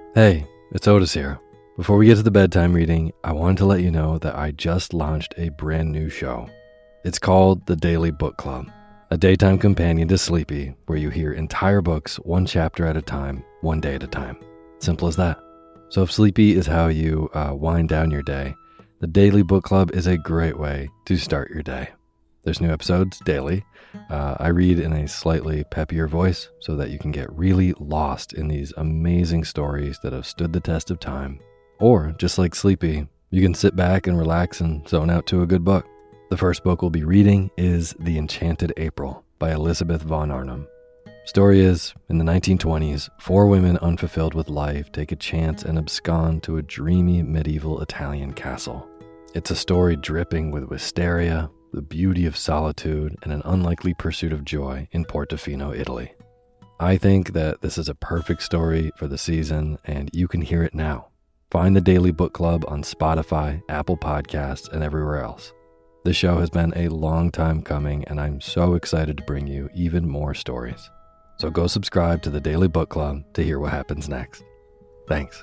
Hey, it's Otis here. Before we get to the bedtime reading, I wanted to let you know that I just launched a brand new show. It's called The Daily Book Club, a daytime companion to Sleepy, where you hear entire books one chapter at a time, one day at a time. Simple as that. So if Sleepy is how you wind down your day, The Daily Book Club is a great way to start your day. There's new episodes daily. I read in a slightly peppier voice so that you can get really lost in these amazing stories that have stood the test of time. Or, just like Sleepy, you can sit back and relax and zone out to a good book. The first book we'll be reading is The Enchanted April by Elizabeth von Arnim. Story is, in the 1920s, 4 women unfulfilled with life take a chance and abscond to a dreamy medieval Italian castle. It's a story dripping with wisteria, the beauty of solitude, and an unlikely pursuit of joy in Portofino, Italy. I think that this is a perfect story for the season, and you can hear it now. Find the Daily Book Club on Spotify, Apple Podcasts, and everywhere else. This show has been a long time coming, and I'm so excited to bring you even more stories. So go subscribe to the Daily Book Club to hear what happens next. Thanks.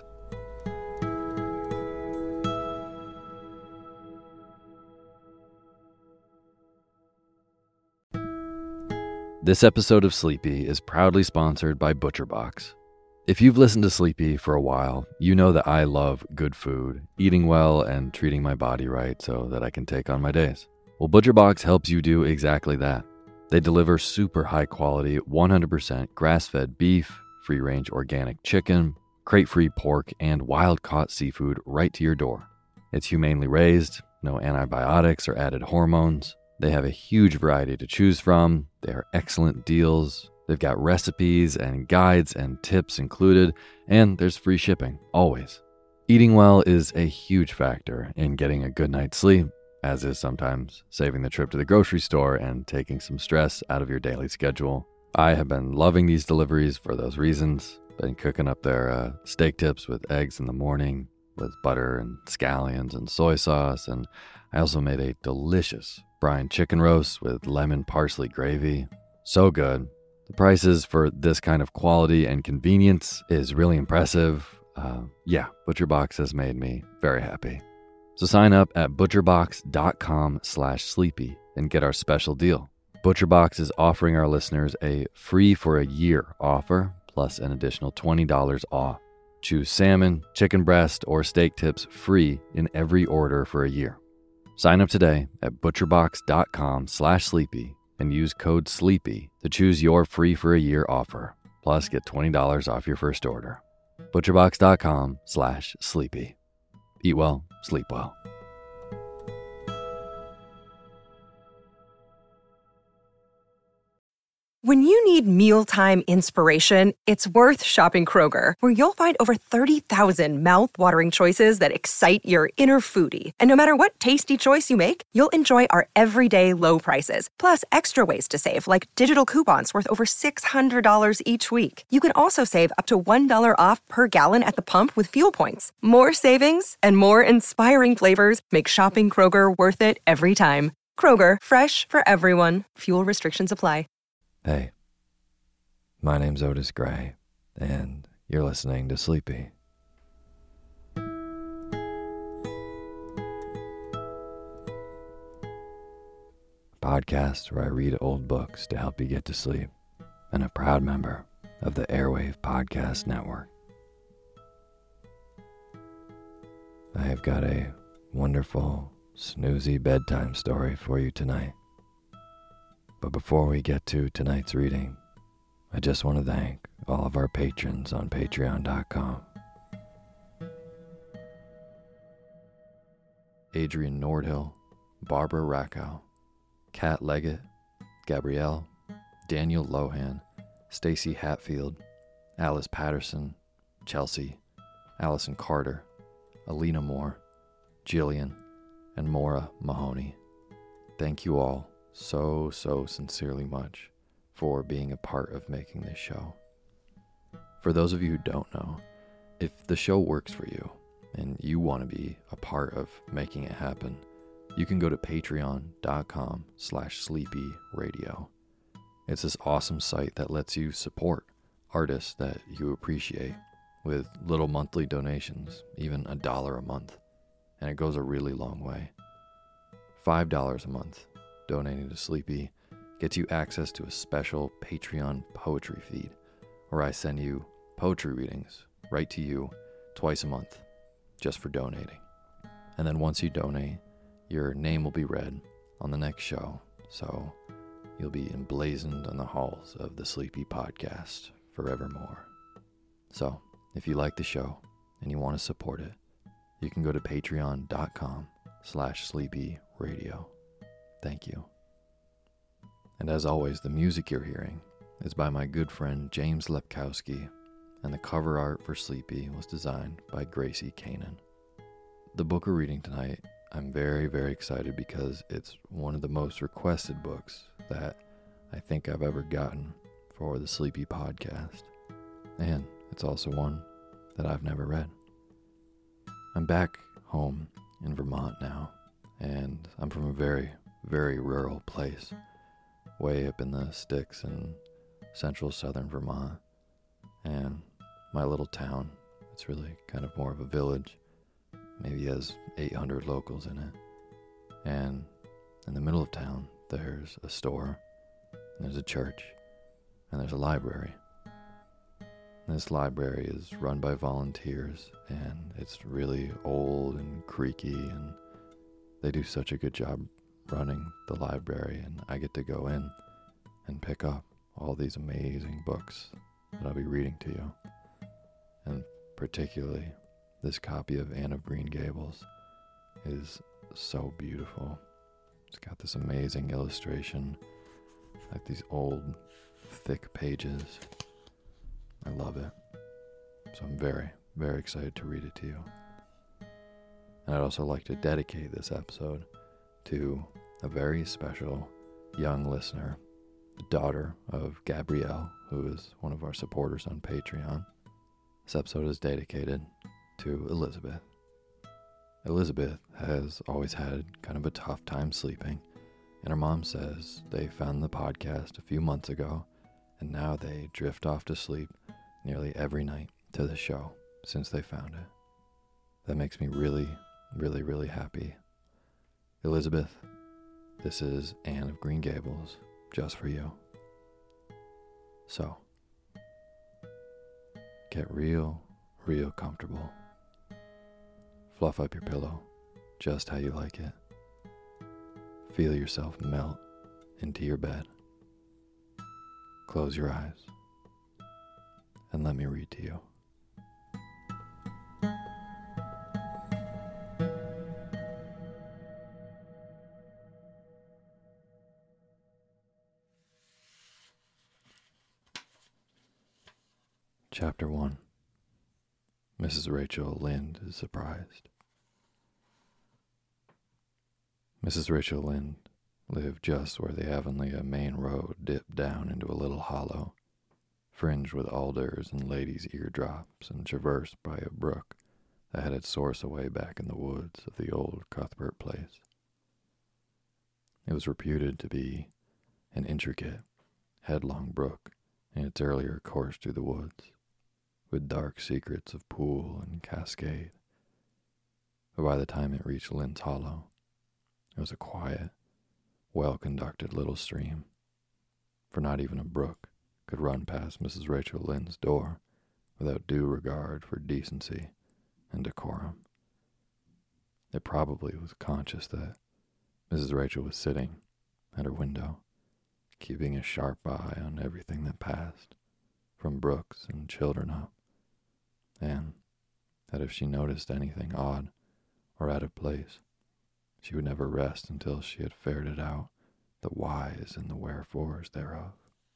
This episode of Sleepy is proudly sponsored by ButcherBox. If you've listened to Sleepy for a while, you know that I love good food, eating well, and treating my body right so that I can take on my days. Well, ButcherBox helps you do exactly that. They deliver super high quality, 100% grass-fed beef, free-range organic chicken, crate-free pork, and wild-caught seafood right to your door. It's humanely raised, no antibiotics or added hormones. They have a huge variety to choose from. They are excellent deals. They've got recipes and guides and tips included, and there's free shipping, always. Eating well is a huge factor in getting a good night's sleep, as is sometimes saving the trip to the grocery store and taking some stress out of your daily schedule. I have been loving these deliveries for those reasons. Been cooking up their steak tips with eggs in the morning, with butter and scallions and soy sauce, and I also made a delicious brine chicken roast with lemon parsley gravy. So good. The prices for this kind of quality and convenience is really impressive. ButcherBox has made me very happy. So sign up at butcherbox.com/sleepy and get our special deal. ButcherBox is offering our listeners a free for a year offer, plus an additional $20 off. Choose salmon, chicken breast, or steak tips free in every order for a year. Sign up today at butcherbox.com/sleepy and use code SLEEPY to choose your free for a year offer. Plus, get $20 off your first order. butcherbox.com/sleepy. Eat well, sleep well. When you need mealtime inspiration, it's worth shopping Kroger, where you'll find over 30,000 mouth-watering choices that excite your inner foodie. And no matter what tasty choice you make, you'll enjoy our everyday low prices, plus extra ways to save, like digital coupons worth over $600 each week. You can also save up to $1 off per gallon at the pump with fuel points. More savings and more inspiring flavors make shopping Kroger worth it every time. Kroger, fresh for everyone. Fuel restrictions apply. Hey, my name's Otis Gray, and you're listening to Sleepy. A podcast where I read old books to help you get to sleep, and a proud member of the Airwave Podcast Network. I have got a wonderful, snoozy bedtime story for you tonight. But before we get to tonight's reading, I just want to thank all of our patrons on patreon.com. Adrian Nordhill, Barbara Rackow, Kat Leggett, Gabrielle, Daniel Lohan, Stacy Hatfield, Alice Patterson, Chelsea, Allison Carter, Alina Moore, Jillian, and Maura Mahoney. Thank you all so sincerely much for being a part of making this show. For those of you who don't know, if the show works for you and you want to be a part of making it happen, you can go to patreon.com/sleepyradio. It's this awesome site that lets you support artists that you appreciate with little monthly donations, even $1 a month, and it goes a really long way. $5 a month donating to Sleepy gets you access to a special Patreon poetry feed, where I send you poetry readings right to you twice a month, just for donating. And then once you donate, your name will be read on the next show, so you'll be emblazoned on the halls of the Sleepy Podcast forevermore. So, if you like the show and you want to support it, you can go to patreon.com/sleepyradio. Thank you. And as always, the music you're hearing is by my good friend James Lepkowski, and the cover art for Sleepy was designed by Gracie Kanan. The book we're reading tonight, I'm very, very excited because it's one of the most requested books that I think I've ever gotten for the Sleepy Podcast. And it's also one that I've never read. I'm back home in Vermont now, and I'm from a very, very rural place, way up in the sticks in central southern Vermont. And my little town, it's really kind of more of a village, maybe has 800 locals in it. And in the middle of town, there's a store, and there's a church, and there's a library. This library is run by volunteers, and it's really old and creaky, and they do such a good job running the library, and I get to go in and pick up all these amazing books that I'll be reading to you. And particularly, this copy of Anne of Green Gables is so beautiful. It's got this amazing illustration, like these old, thick pages. I love it. So I'm very, very excited to read it to you. And I'd also like to dedicate this episode to a very special young listener, the daughter of Gabrielle, who is one of our supporters on Patreon. This episode is dedicated to Elizabeth. Elizabeth has always had kind of a tough time sleeping, and her mom says they found the podcast a few months ago, and now they drift off to sleep nearly every night to the show since they found it. That makes me really, really, really happy. Elizabeth, this is Anne of Green Gables, just for you. So, get real, real comfortable. Fluff up your pillow just how you like it. Feel yourself melt into your bed. Close your eyes and let me read to you. Chapter 1. Mrs. Rachel Lynde is surprised. Mrs. Rachel Lynde lived just where the Avonlea main road dipped down into a little hollow, fringed with alders and ladies' eardrops and traversed by a brook that had its source away back in the woods of the old Cuthbert place. It was reputed to be an intricate, headlong brook in its earlier course through the woods, with dark secrets of pool and cascade. But by the time it reached Lynn's Hollow, it was a quiet, well-conducted little stream, for not even a brook could run past Mrs. Rachel Lynde's door without due regard for decency and decorum. It probably was conscious that Mrs. Rachel was sitting at her window, keeping a sharp eye on everything that passed, from brooks and children up, and that if she noticed anything odd or out of place, she would never rest until she had ferreted out the whys and the wherefores thereof.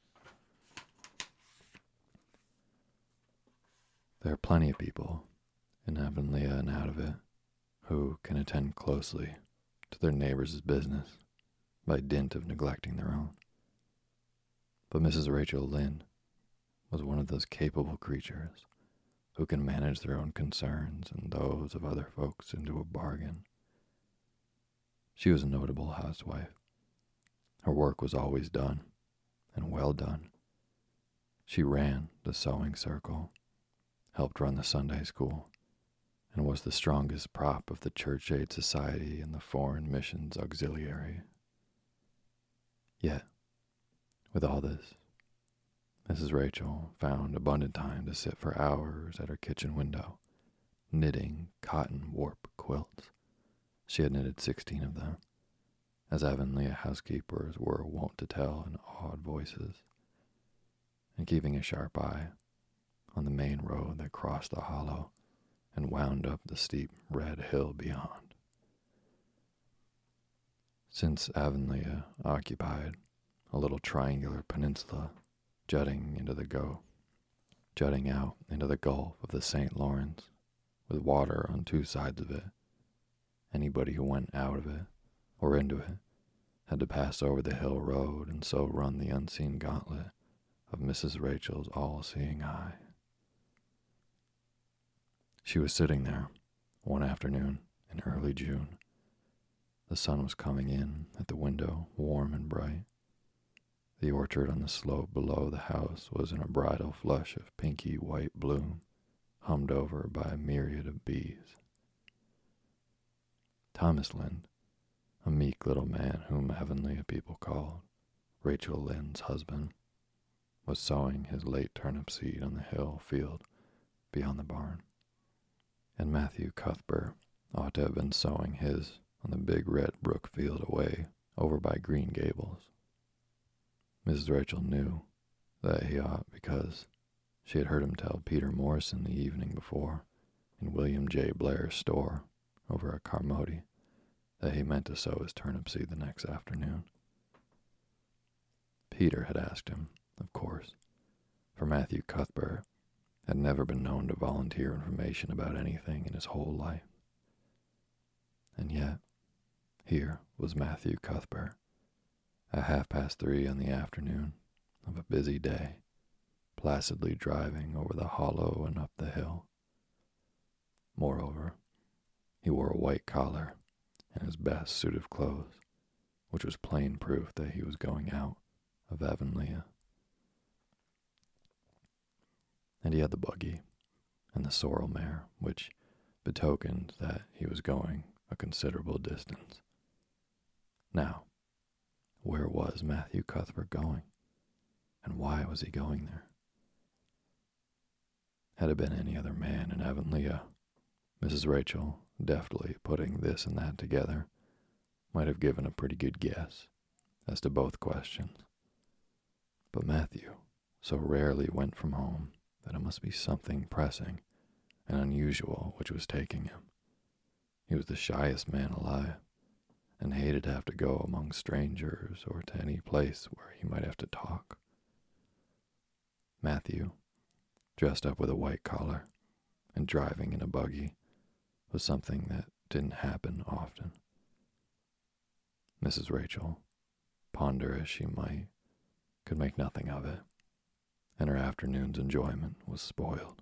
There are plenty of people in Avonlea and out of it who can attend closely to their neighbors' business by dint of neglecting their own. But Mrs. Rachel Lynde was one of those capable creatures who can manage their own concerns and those of other folks into a bargain. She was a notable housewife. Her work was always done, and well done. She ran the sewing circle, helped run the Sunday school, and was the strongest prop of the Church Aid Society and the Foreign Missions Auxiliary. Yet, with all this, Mrs. Rachel found abundant time to sit for hours at her kitchen window, knitting cotton warp quilts. She had knitted 16 of them, as Avonlea housekeepers were wont to tell in awed voices, and keeping a sharp eye on the main road that crossed the hollow and wound up the steep red hill beyond. Since Avonlea occupied a little triangular peninsula jutting out into the Gulf of the St. Lawrence, with water on two sides of it, anybody who went out of it or into it had to pass over the hill road and so run the unseen gauntlet of Mrs. Rachel's all-seeing eye. She was sitting there one afternoon in early June. The sun was coming in at the window, warm and bright. The orchard on the slope below the house was in a bridal flush of pinky white bloom, hummed over by a myriad of bees. Thomas Lynde, a meek little man whom Avonlea people called Rachel Lynde's husband, was sowing his late turnip seed on the hill field beyond the barn, and Matthew Cuthbert ought to have been sowing his on the big red brook field away over by Green Gables. Mrs. Rachel knew that he ought because she had heard him tell Peter Morrison the evening before in William J. Blair's store over at Carmody that he meant to sow his turnip seed the next afternoon. Peter had asked him, of course, for Matthew Cuthbert had never been known to volunteer information about anything in his whole life. And yet, here was Matthew Cuthbert, at 3:30 in the afternoon of a busy day, placidly driving over the hollow and up the hill. Moreover, he wore a white collar and his best suit of clothes, which was plain proof that he was going out of Avonlea. And he had the buggy and the sorrel mare, which betokened that he was going a considerable distance. Now, where was Matthew Cuthbert going, and why was he going there? Had it been any other man in Avonlea, Mrs. Rachel, deftly putting this and that together, might have given a pretty good guess as to both questions. But Matthew so rarely went from home that it must be something pressing and unusual which was taking him. He was the shyest man alive, and hated to have to go among strangers or to any place where he might have to talk. Matthew, dressed up with a white collar and driving in a buggy, was something that didn't happen often. Mrs. Rachel, ponder as she might, could make nothing of it, and her afternoon's enjoyment was spoiled.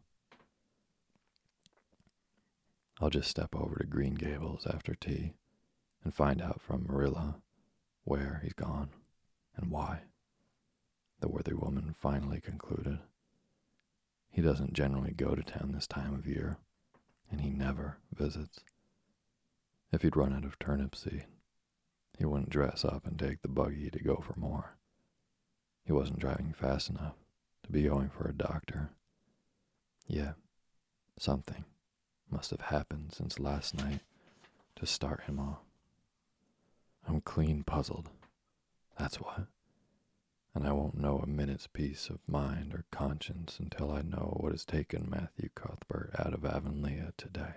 I'll just step over to Green Gables after tea and find out from Marilla where he's gone and why, the worthy woman finally concluded. He doesn't generally go to town this time of year, and he never visits. If he'd run out of turnip seed, he wouldn't dress up and take the buggy to go for more. He wasn't driving fast enough to be going for a doctor. Yet, something must have happened since last night to start him off. I'm clean puzzled, that's what, and I won't know a minute's peace of mind or conscience until I know what has taken Matthew Cuthbert out of Avonlea today.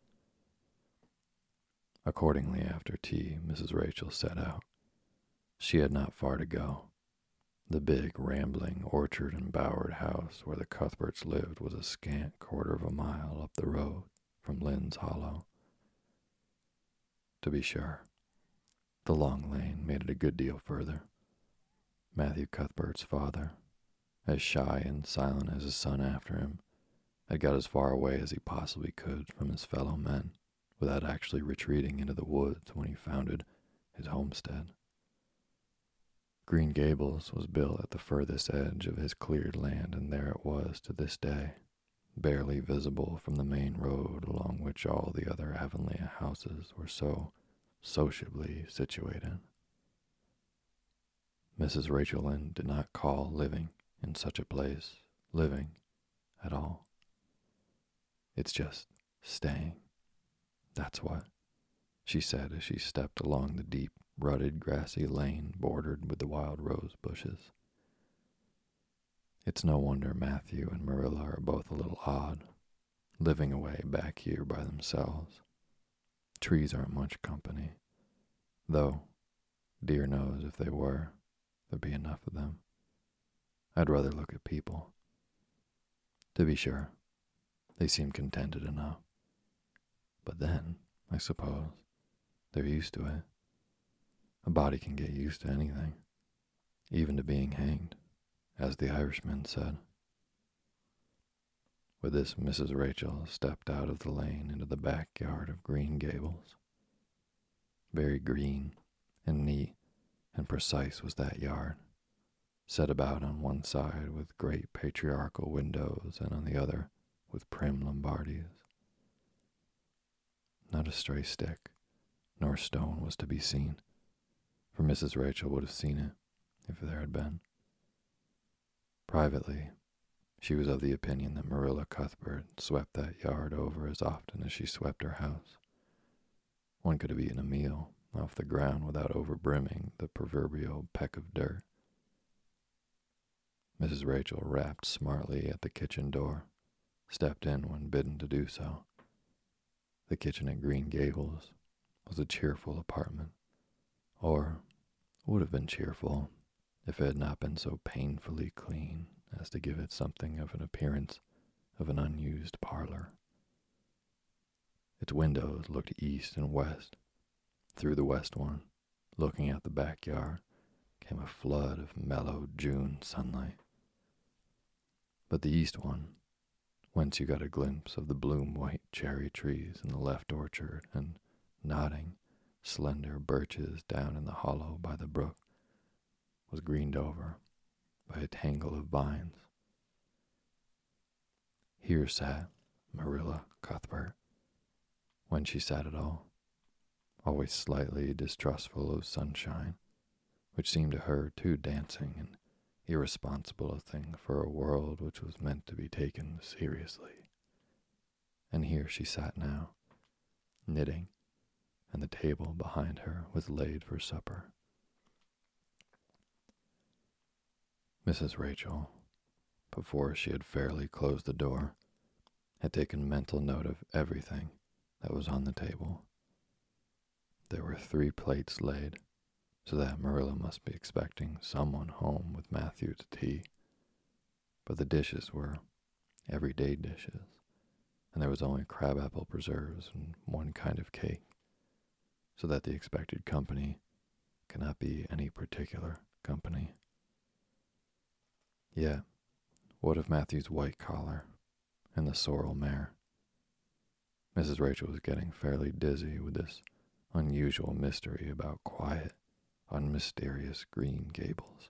Accordingly, after tea, Mrs. Rachel set out. She had not far to go. The big, rambling, orchard-embowered house where the Cuthberts lived was a scant quarter of a mile up the road from Lynde's Hollow. To be sure, the long lane made it a good deal further. Matthew Cuthbert's father, as shy and silent as his son after him, had got as far away as he possibly could from his fellow men without actually retreating into the woods when he founded his homestead. Green Gables was built at the furthest edge of his cleared land, and there it was to this day, barely visible from the main road along which all the other Avonlea houses were so sociably situated. Mrs. Rachel Lynde did not call living in such a place living at all. It's just staying. That's what, she said as she stepped along the deep, rutted, grassy lane bordered with the wild rose bushes. It's no wonder Matthew and Marilla are both a little odd, living away back here by themselves. Trees aren't much company, though, dear knows if they were, there'd be enough of them. I'd rather look at people. To be sure, they seem contented enough. But then, I suppose, they're used to it. A body can get used to anything, even to being hanged, as the Irishman said. With this, Mrs. Rachel stepped out of the lane into the backyard of Green Gables. Very green and neat and precise was that yard, set about on one side with great patriarchal windows and on the other with prim Lombardies. Not a stray stick nor stone was to be seen, for Mrs. Rachel would have seen it if there had been. Privately, she was of the opinion that Marilla Cuthbert swept that yard over as often as she swept her house. One could have eaten a meal off the ground without overbrimming the proverbial peck of dirt. Mrs. Rachel rapped smartly at the kitchen door, stepped in when bidden to do so. The kitchen at Green Gables was a cheerful apartment, or would have been cheerful if it had not been so painfully clean as to give it something of an appearance of an unused parlor. Its windows looked east and west. Through the west one, looking at the backyard, came a flood of mellow June sunlight. But the east one, whence you got a glimpse of the bloom-white cherry trees in the left orchard and nodding, slender birches down in the hollow by the brook, was greened over by a tangle of vines. Here sat Marilla Cuthbert, when she sat at all, always slightly distrustful of sunshine, which seemed to her too dancing and irresponsible a thing for a world which was meant to be taken seriously. And here she sat now, knitting, and the table behind her was laid for supper. Mrs. Rachel, before she had fairly closed the door, had taken mental note of everything that was on the table. There were 3 plates laid, so that Marilla must be expecting someone home with Matthew to tea. But the dishes were everyday dishes, and there was only crabapple preserves and 1 kind of cake, so that the expected company cannot be any particular company. Yet, what of Matthew's white collar and the sorrel mare? Mrs. Rachel was getting fairly dizzy with this unusual mystery about quiet, unmysterious Green Gables.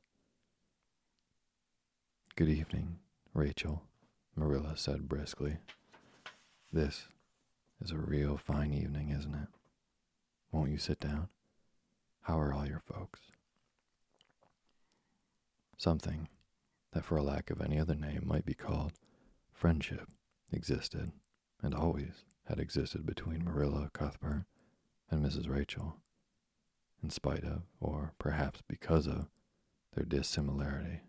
"Good evening, Rachel," Marilla said briskly. "This is a real fine evening, isn't it? Won't you sit down? How are all your folks?" Something that for a lack of any other name might be called friendship existed, and always had existed between Marilla Cuthbert and Mrs. Rachel, in spite of, or perhaps because of, their dissimilarity.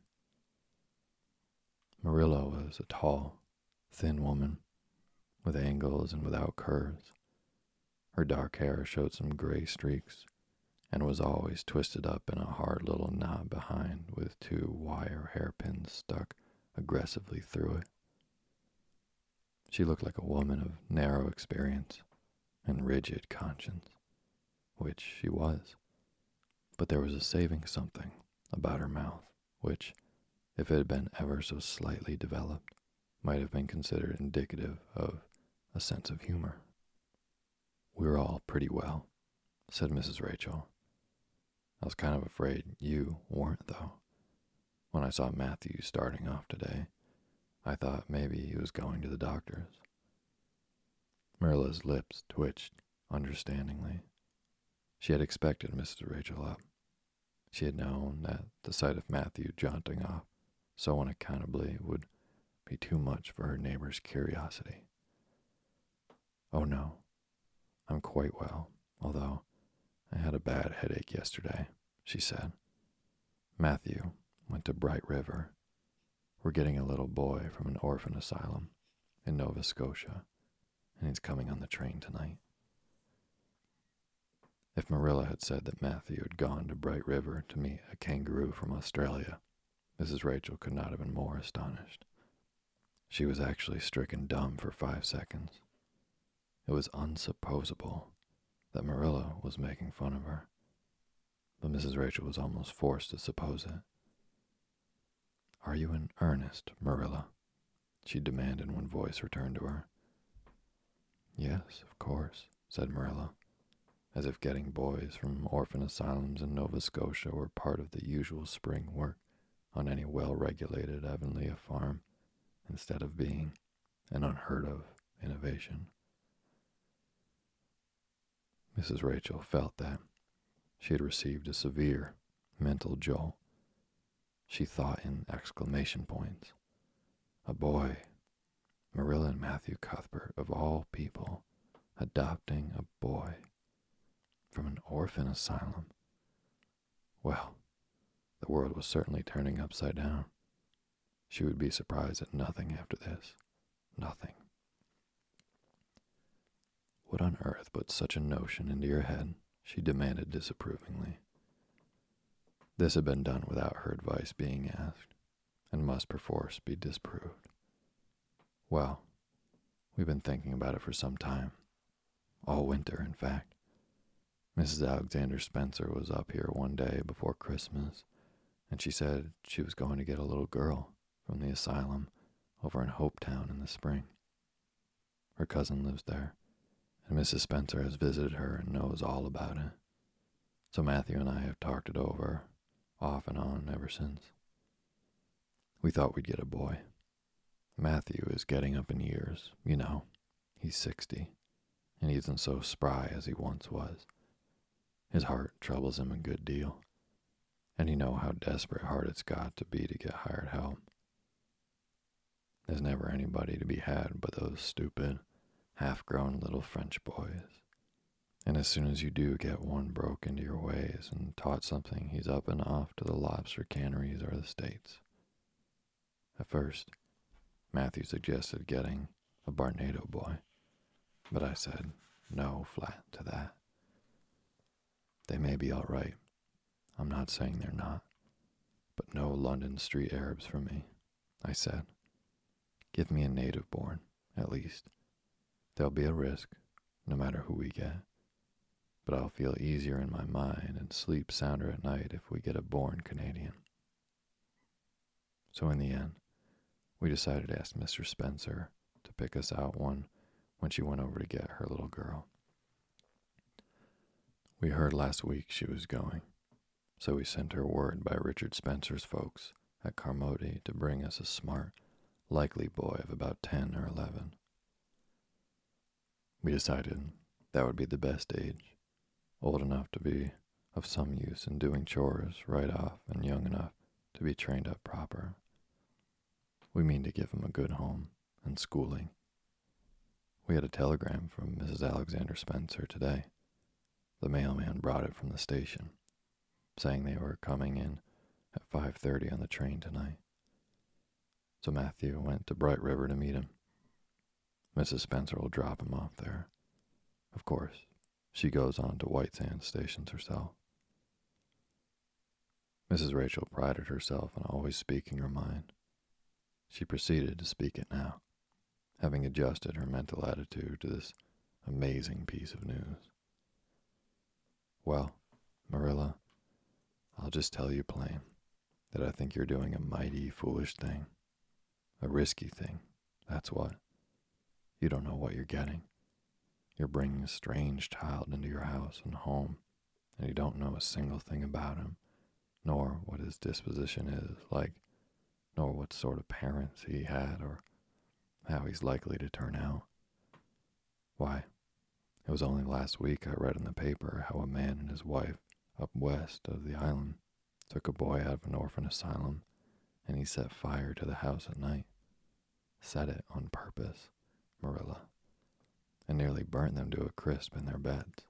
Marilla was a tall, thin woman, with angles and without curves. Her dark hair showed some gray streaks, and was always twisted up in a hard little knot behind with 2 wire hairpins stuck aggressively through it. She looked like a woman of narrow experience and rigid conscience, which she was, but there was a saving something about her mouth, which, if it had been ever so slightly developed, might have been considered indicative of a sense of humor. "We're all pretty well," said Mrs. Rachel. "I was kind of afraid you weren't, though, when I saw Matthew starting off today. I thought maybe he was going to the doctor's. Marilla's lips twitched understandingly. She had expected Mrs. Rachel up. She had known that the sight of Matthew jaunting off so unaccountably would be too much for her neighbor's curiosity. "Oh no, I'm quite well, although I had a bad headache yesterday," she said. "Matthew went to Bright River. We're getting a little boy from an orphan asylum in Nova Scotia, and he's coming on the train tonight." If Marilla had said that Matthew had gone to Bright River to meet a kangaroo from Australia, Mrs. Rachel could not have been more astonished. She was actually stricken dumb for 5 seconds. It was unsupposable that Marilla was making fun of her, but Mrs. Rachel was almost forced to suppose it. "Are you in earnest, Marilla?" she demanded when voice returned to her. "Yes, of course," said Marilla, as if getting boys from orphan asylums in Nova Scotia were part of the usual spring work on any well-regulated Avonlea farm, instead of being an unheard-of innovation. Mrs. Rachel felt that she had received a severe mental jolt. She thought in exclamation points. A boy, Marilla and Matthew Cuthbert, of all people, adopting a boy from an orphan asylum. Well, the world was certainly turning upside down. She would be surprised at nothing after this. Nothing. "What on earth put such a notion into your head?" she demanded disapprovingly. This had been done without her advice being asked, and must perforce be disproved. "Well, we've been thinking about it for some time. All winter, in fact. Mrs. Alexander Spencer was up here one day before Christmas, and she said she was going to get a little girl from the asylum over in Hopetown in the spring. Her cousin lives there, and Mrs. Spencer has visited her and knows all about it. So Matthew and I have talked it over off and on ever since. We thought we'd get a boy. Matthew is getting up in years, you know. He's 60, and he isn't so spry as he once was. His heart troubles him a good deal, and you know how desperate hard it's got to be to get hired help. There's never anybody to be had but those stupid, half-grown little French boys. And as soon as you do get one broke into your ways and taught something, he's up and off to the lobster canneries or the States. At first, Matthew suggested getting a Barnado boy, but I said no flat to that. They may be all right. I'm not saying they're not. But no London street Arabs for me, I said. Give me a native born, at least. There'll be a risk, no matter who we get. But I'll feel easier in my mind and sleep sounder at night if we get a born Canadian. So in the end, we decided to ask Mr. Spencer to pick us out one when she went over to get her little girl. We heard last week she was going, so we sent her word by Richard Spencer's folks at Carmody to bring us a smart, likely boy of about 10 or 11. We decided that would be the best age, old enough to be of some use in doing chores right off and young enough to be trained up proper. We mean to give him a good home and schooling. We had a telegram from Mrs. Alexander Spencer today. The mailman brought it from the station, saying they were coming in at 5:30 on the train tonight. So Matthew went to Bright River to meet him. Mrs. Spencer will drop him off there. Of course, she goes on to White Sands stations herself. Mrs. Rachel prided herself on always speaking her mind. She proceeded to speak it now, having adjusted her mental attitude to this amazing piece of news. Well, Marilla, I'll just tell you plain that I think you're doing a mighty foolish thing. A risky thing, that's what. You don't know what you're getting. You're bringing a strange child into your house and home, and you don't know a single thing about him, nor what his disposition is like. nor what sort of parents he had or how he's likely to turn out. Why, it was only last week I read in the paper how a man and his wife up west of the island took a boy out of an orphan asylum and he set fire to the house at night. Set it on purpose, Marilla, and nearly burnt them to a crisp in their beds.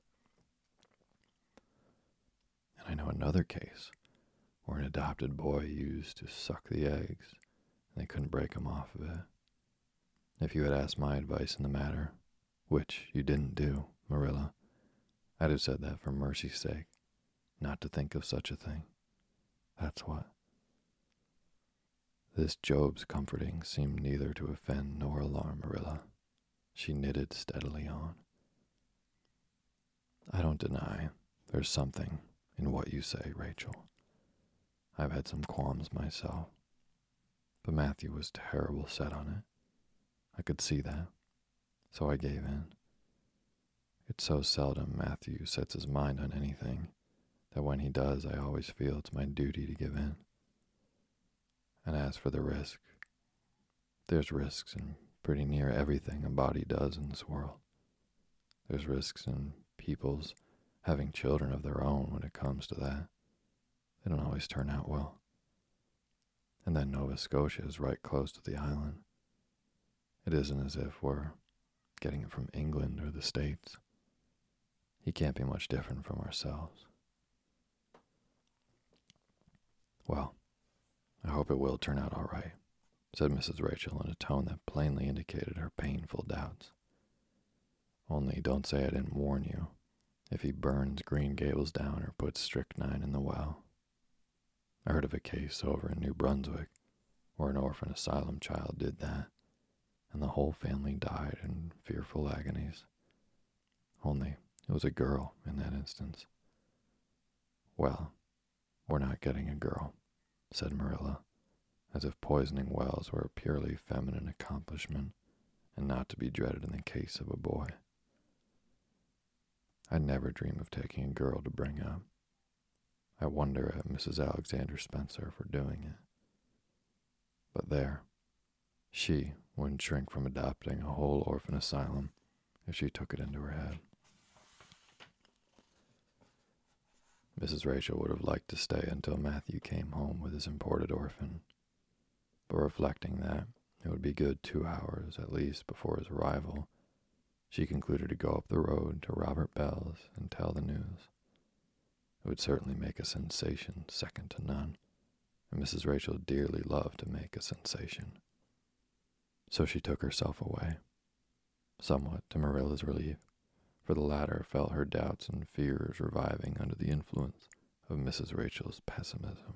And I know another case where an adopted boy used to suck the eggs and they couldn't break him off of it. If you had asked my advice in the matter, which you didn't do, Marilla, I'd have said that for mercy's sake, not to think of such a thing. That's what. This Job's comforting seemed neither to offend nor alarm Marilla. She knitted steadily on. I don't deny there's something in what you say, Rachel. I've had some qualms myself, but Matthew was terrible set on it. I could see that, so I gave in. It's so seldom Matthew sets his mind on anything that when he does, I always feel it's my duty to give in. And as for the risk, there's risks in pretty near everything a body does in this world. There's risks in people's having children of their own when it comes to that. They don't always turn out well. And then Nova Scotia is right close to the island. It isn't as if we're getting it from England or the States. He can't be much different from ourselves. Well, I hope it will turn out all right, said Mrs. Rachel in a tone that plainly indicated her painful doubts. Only don't say I didn't warn you if he burns Green Gables down or puts strychnine in the well. I heard of a case over in New Brunswick where an orphan asylum child did that, and the whole family died in fearful agonies. Only it was a girl in that instance. Well, we're not getting a girl, said Marilla, as if poisoning wells were a purely feminine accomplishment and not to be dreaded in the case of a boy. I'd never dream of taking a girl to bring up. I wonder at Mrs. Alexander Spencer for doing it. But there, she wouldn't shrink from adopting a whole orphan asylum if she took it into her head. Mrs. Rachel would have liked to stay until Matthew came home with his imported orphan, but reflecting that it would be good 2 hours at least before his arrival, she concluded to go up the road to Robert Bell's and tell the news. It would certainly make a sensation second to none, and Mrs. Rachel dearly loved to make a sensation. So she took herself away, somewhat to Marilla's relief, for the latter felt her doubts and fears reviving under the influence of Mrs. Rachel's pessimism.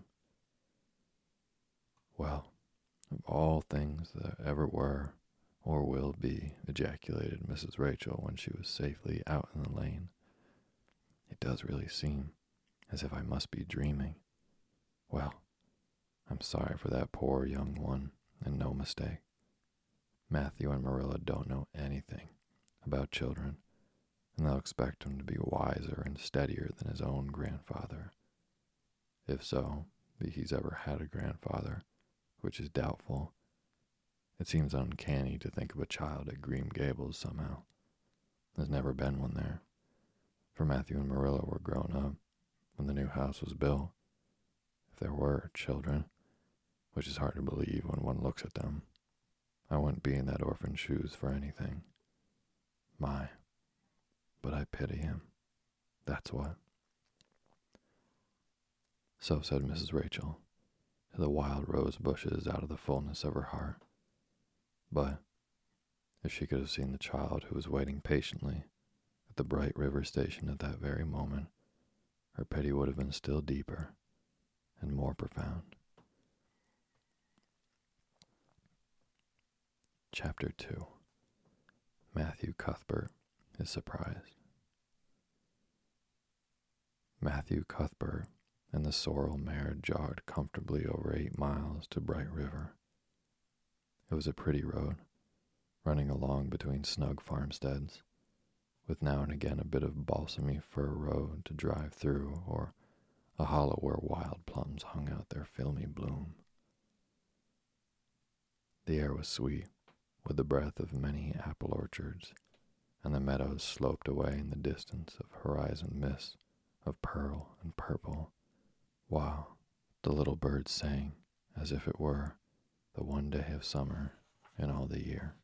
Well, of all things that ever were or will be, ejaculated Mrs. Rachel when she was safely out in the lane, it does really seem as if I must be dreaming. Well, I'm sorry for that poor young one, and no mistake. Matthew and Marilla don't know anything about children, and they'll expect him to be wiser and steadier than his own grandfather. If so, be he's ever had a grandfather, which is doubtful. It seems uncanny to think of a child at Green Gables somehow. There's never been one there, for Matthew and Marilla were grown up when the new house was built. If there were children, which is hard to believe when one looks at them, I wouldn't be in that orphan's shoes for anything. My, but I pity him. That's what. So said Mrs. Rachel, to the wild rose bushes out of the fullness of her heart. But if she could have seen the child who was waiting patiently at the Bright River station at that very moment, her pity would have been still deeper and more profound. Chapter 2. Matthew Cuthbert is surprised. Matthew Cuthbert and the sorrel mare jogged comfortably over 8 miles to Bright River. It was a pretty road, running along between snug farmsteads, with now and again a bit of balsamy fir road to drive through, or a hollow where wild plums hung out their filmy bloom. The air was sweet, with the breath of many apple orchards, and the meadows sloped away in the distance of horizon mists of pearl and purple, while the little birds sang as if it were the one day of summer in all the year.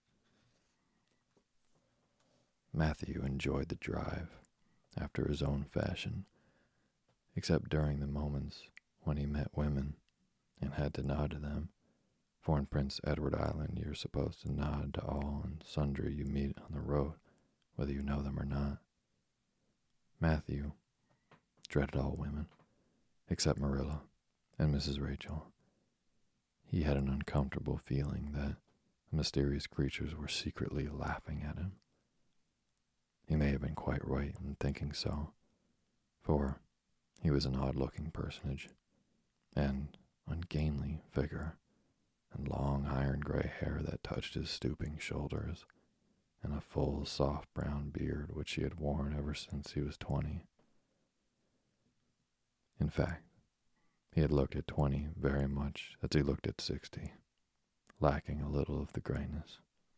Matthew enjoyed the drive after his own fashion, except during the moments when he met women and had to nod to them, for in Prince Edward Island you're supposed to nod to all and sundry you meet on the road, whether you know them or not. Matthew dreaded all women, except Marilla and Mrs. Rachel. He had an uncomfortable feeling that the mysterious creatures were secretly laughing at him. He may have been quite right in thinking so, for he was an odd-looking personage, and ungainly figure, and long iron-gray hair that touched his stooping shoulders, and a full, soft brown beard which he had worn ever since he was 20. In fact, he had looked at 20 very much as he looked at 60, lacking a little of the grayness.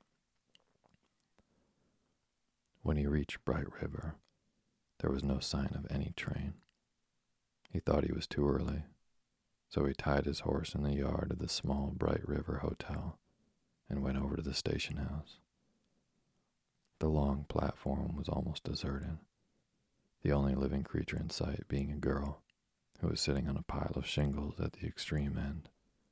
When he reached Bright River, there was no sign of any train. He thought he was too early, so he tied his horse in the yard of the small Bright River Hotel and went over to the station house. The long platform was almost deserted, the only living creature in sight being a girl who was sitting on a pile of shingles at the extreme end.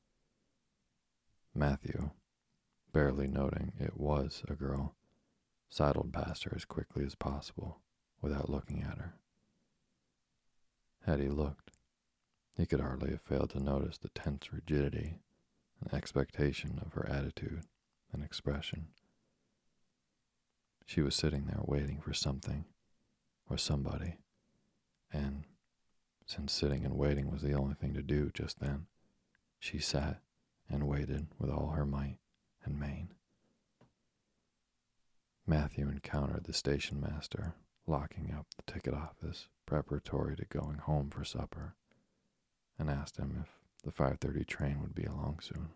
Matthew, barely noting it was a girl, sidled past her as quickly as possible without looking at her. Had he looked, he could hardly have failed to notice the tense rigidity and expectation of her attitude and expression. She was sitting there waiting for something or somebody, and since sitting and waiting was the only thing to do just then, she sat and waited with all her might and main. Matthew encountered the station master locking up the ticket office preparatory to going home for supper, and asked him if the 5:30 train would be along soon.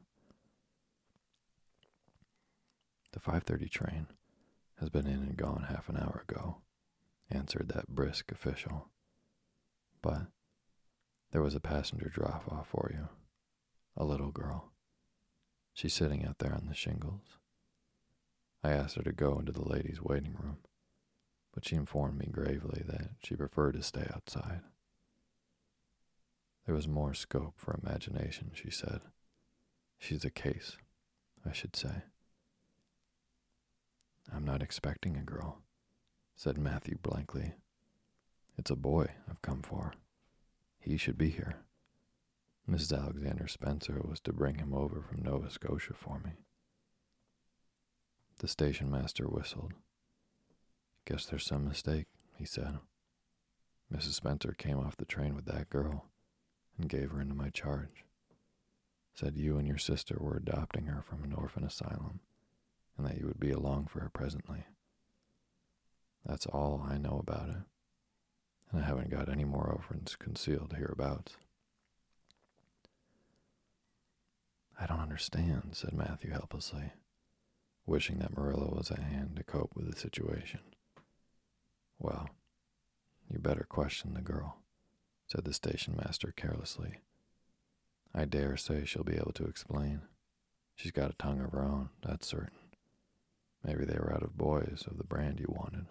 "The 5:30 train has been in and gone half an hour ago," answered that brisk official. "But there was a passenger drop-off for you, a little girl. She's sitting out there on the shingles. I asked her to go into the ladies' waiting room, but she informed me gravely that she preferred to stay outside. There was more scope for imagination, she said. She's a case, I should say." "I'm not expecting a girl," said Matthew blankly. "It's a boy I've come for. He should be here. Mrs. Alexander Spencer was to bring him over from Nova Scotia for me." The station master whistled. "Guess there's some mistake," he said. "Mrs. Spencer came off the train with that girl and gave her into my charge. Said you and your sister were adopting her from an orphan asylum and that you would be along for her presently. That's all I know about it, and I haven't got any more orphans concealed hereabouts." "I don't understand," said Matthew helplessly, wishing that Marilla was at hand to cope with the situation. "Well, you better question the girl," said the station master carelessly. "I dare say she'll be able to explain. She's got a tongue of her own, that's certain. Maybe they were out of boys of the brand you wanted."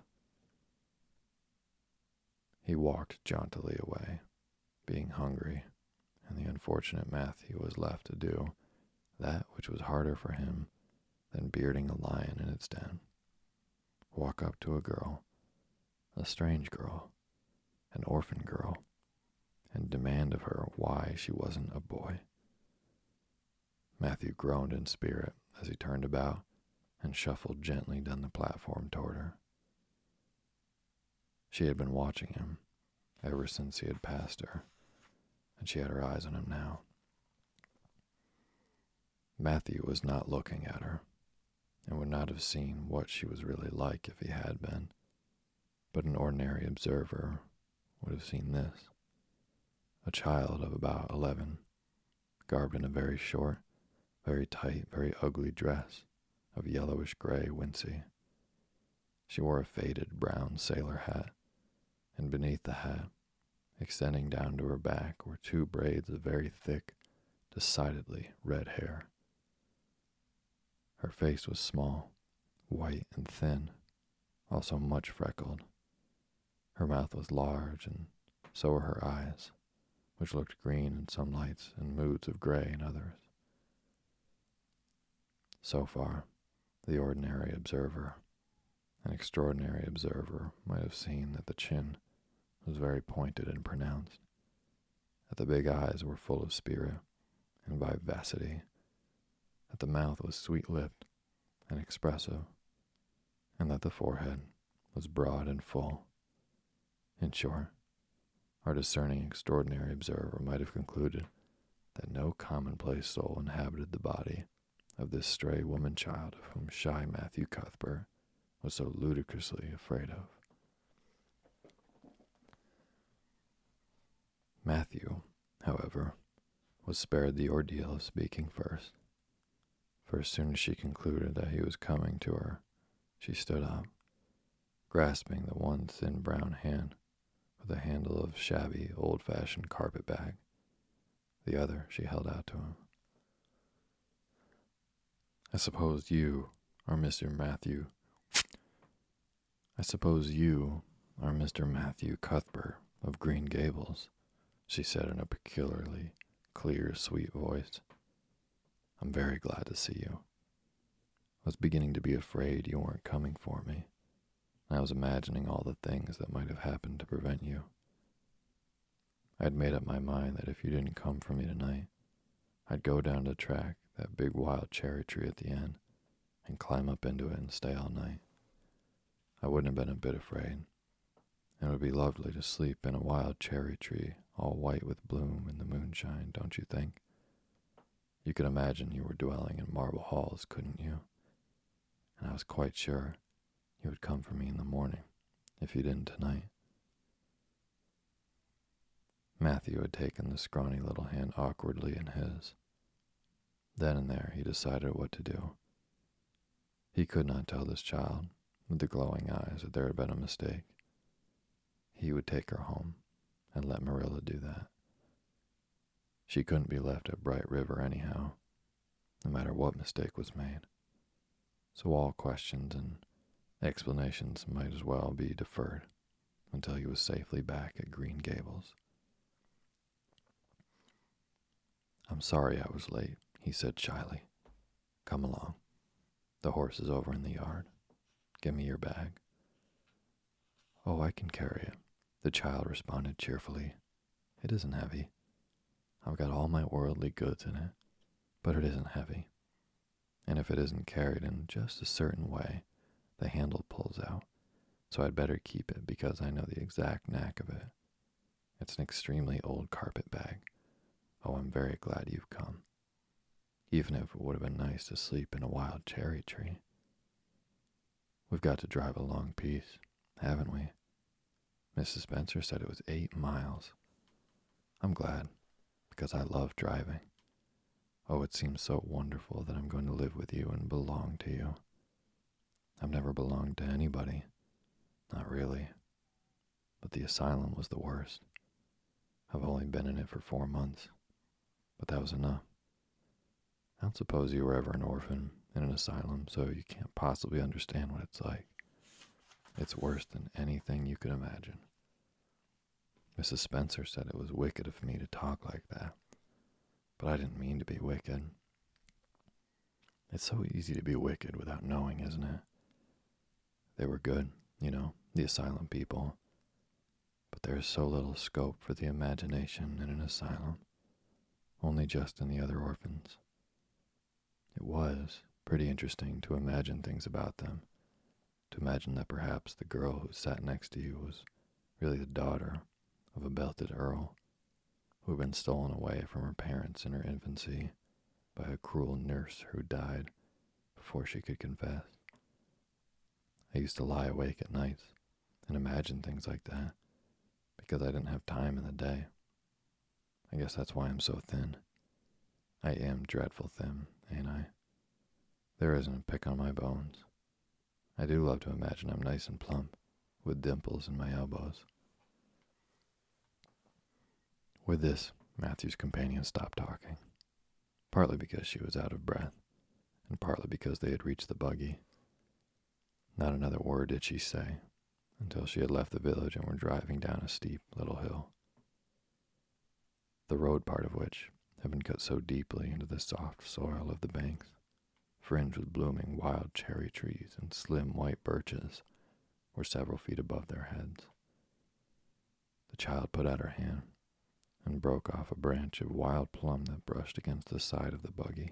He walked jauntily away, being hungry, and the unfortunate Matthew was left to do that which was harder for him than bearding a lion in its den. Walk up to a girl, a strange girl, an orphan girl, and demand of her why she wasn't a boy. Matthew groaned in spirit as he turned about and shuffled gently down the platform toward her. She had been watching him ever since he had passed her, and she had her eyes on him now. Matthew was not looking at her, and would not have seen what she was really like if he had been, but an ordinary observer would have seen this. A child of about 11, garbed in a very short, very tight, very ugly dress of yellowish gray wincey. She wore a faded brown sailor hat, and beneath the hat, extending down to her back, were 2 braids of very thick, decidedly red hair. Her face was small, white and thin, also much freckled. Her mouth was large, and so were her eyes, which looked green in some lights and moods of gray in others. So far, the ordinary observer, an extraordinary observer, might have seen that the chin was very pointed and pronounced, that the big eyes were full of spirit and vivacity, that the mouth was sweet-lipped and expressive, and that the forehead was broad and full. In short, our discerning extraordinary observer might have concluded that no commonplace soul inhabited the body of this stray woman-child of whom shy Matthew Cuthbert was so ludicrously afraid of. Matthew, however, was spared the ordeal of speaking first. For as soon as she concluded that he was coming to her, she stood up, grasping the one thin brown hand with the handle of shabby, old-fashioned carpet-bag. The other she held out to him. I suppose you are Mr. Matthew Cuthbert of Green Gables, she said in a peculiarly clear, sweet voice. I'm very glad to see you. I was beginning to be afraid you weren't coming for me. I was imagining all the things that might have happened to prevent you. I had made up my mind that if you didn't come for me tonight, I'd go down to the track, that big wild cherry tree at the end, and climb up into it and stay all night. I wouldn't have been a bit afraid. It would be lovely to sleep in a wild cherry tree, all white with bloom in the moonshine, don't you think? You could imagine you were dwelling in marble halls, couldn't you? And I was quite sure you would come for me in the morning, if you didn't tonight. Matthew had taken the scrawny little hand awkwardly in his. Then and there he decided what to do. He could not tell this child, with the glowing eyes, that there had been a mistake. He would take her home and let Marilla do that. She couldn't be left at Bright River anyhow, no matter what mistake was made. So all questions and explanations might as well be deferred until he was safely back at Green Gables. I'm sorry I was late, he said shyly. Come along. The horse is over in the yard. Give me your bag. Oh, I can carry it, the child responded cheerfully. It isn't heavy. I've got all my worldly goods in it, but it isn't heavy. And if it isn't carried in just a certain way, the handle pulls out, so I'd better keep it because I know the exact knack of it. It's an extremely old carpet bag. Oh, I'm very glad you've come. Even if it would have been nice to sleep in a wild cherry tree. We've got to drive a long piece, haven't we? Mrs. Spencer said it was 8 miles. I'm glad, because I love driving. Oh, it seems so wonderful that I'm going to live with you and belong to you. I've never belonged to anybody. Not really. But the asylum was the worst. I've only been in it for 4 months. But that was enough. I don't suppose you were ever an orphan in an asylum, so you can't possibly understand what it's like. It's worse than anything you could imagine. Mrs. Spencer said it was wicked of me to talk like that, but I didn't mean to be wicked. It's so easy to be wicked without knowing, isn't it? They were good, the asylum people, but there's so little scope for the imagination in an asylum, only just in the other orphans. It was pretty interesting to imagine things about them, to imagine that perhaps the girl who sat next to you was really the daughter of a belted earl who had been stolen away from her parents in her infancy by a cruel nurse who died before she could confess. I used to lie awake at nights and imagine things like that because I didn't have time in the day. I guess that's why I'm so thin. I am dreadful thin, ain't I? There isn't a pick on my bones. I do love to imagine I'm nice and plump, with dimples in my elbows. With this, Matthew's companion stopped talking, partly because she was out of breath, and partly because they had reached the buggy. Not another word did she say, until she had left the village and were driving down a steep little hill, the road part of which had been cut so deeply into the soft soil of the banks, fringed with blooming wild cherry trees and slim white birches, were several feet above their heads. The child put out her hand and broke off a branch of wild plum that brushed against the side of the buggy.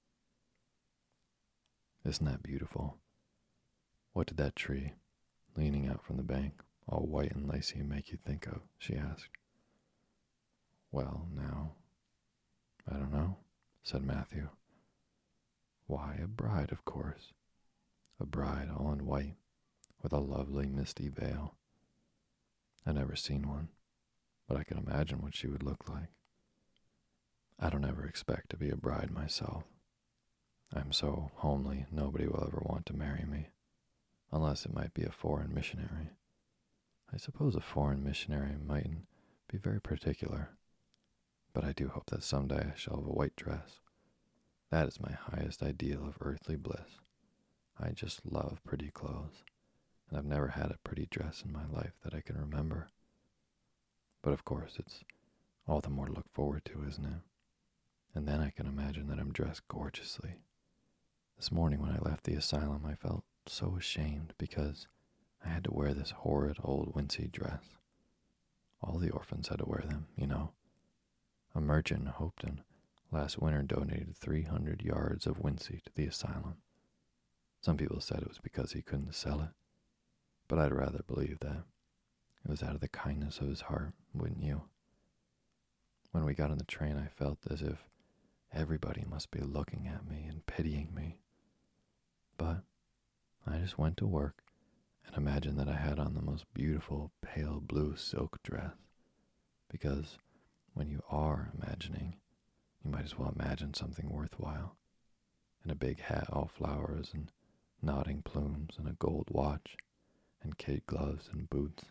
Isn't that beautiful? What did that tree, leaning out from the bank, all white and lacy, make you think of? She asked. Well, now, I don't know, said Matthew. Why, a bride, of course. A bride all in white, with a lovely misty veil. I've never seen one, but I can imagine what she would look like. I don't ever expect to be a bride myself. I'm so homely, nobody will ever want to marry me, unless it might be a foreign missionary. I suppose a foreign missionary mightn't be very particular, but I do hope that someday I shall have a white dress. That is my highest ideal of earthly bliss. I just love pretty clothes, and I've never had a pretty dress in my life that I can remember. But of course, it's all the more to look forward to, isn't it? And then I can imagine that I'm dressed gorgeously. This morning when I left the asylum, I felt so ashamed because I had to wear this horrid old wincey dress. All the orphans had to wear them, you know. A merchant in Hopeton last winter donated 300 yards of wincey to the asylum. Some people said it was because he couldn't sell it, but I'd rather believe that it was out of the kindness of his heart, wouldn't you? When we got on the train, I felt as if everybody must be looking at me and pitying me. But I just went to work and imagined that I had on the most beautiful pale blue silk dress, because when you are imagining, you might as well imagine something worthwhile, and a big hat all flowers and nodding plumes and a gold watch and kid gloves and boots.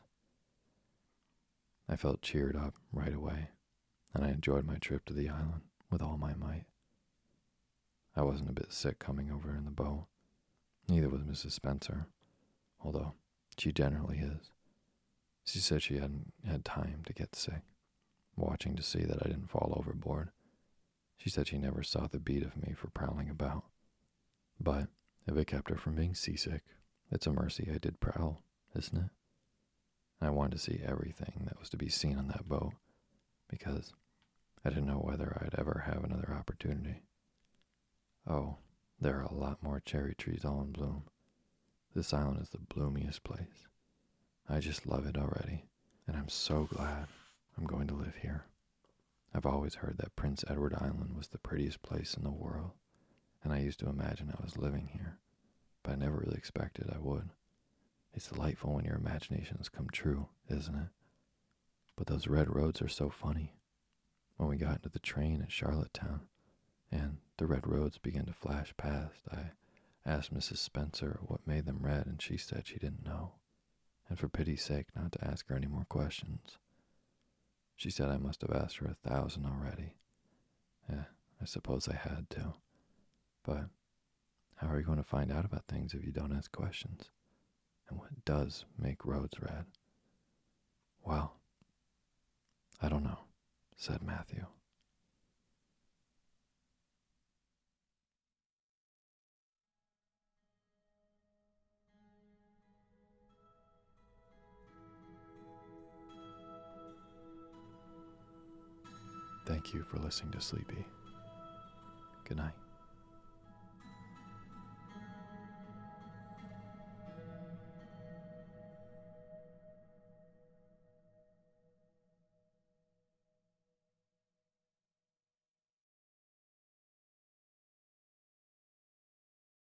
I felt cheered up right away, and I enjoyed my trip to the island with all my might. I wasn't a bit sick coming over in the boat. Neither was Mrs. Spencer, although she generally is. She said she hadn't had time to get sick, watching to see that I didn't fall overboard. She said she never saw the beat of me for prowling about. But if it kept her from being seasick, it's a mercy I did prowl, isn't it? I wanted to see everything that was to be seen on that boat, because I didn't know whether I'd ever have another opportunity. Oh, there are a lot more cherry trees all in bloom. This island is the bloomiest place. I just love it already, and I'm so glad I'm going to live here. I've always heard that Prince Edward Island was the prettiest place in the world, and I used to imagine I was living here, but I never really expected I would. It's delightful when your imaginations come true, isn't it? But those red roads are so funny. When we got into the train at Charlottetown, and the red roads began to flash past, I asked Mrs. Spencer what made them red, and she said she didn't know, and for pity's sake not to ask her any more questions. She said I must have asked her 1,000 already. I suppose I had to. But how are you going to find out about things if you don't ask questions? And what does make roads red? Well, I don't know, said Matthew. Thank you for listening to Sleepy. Good night.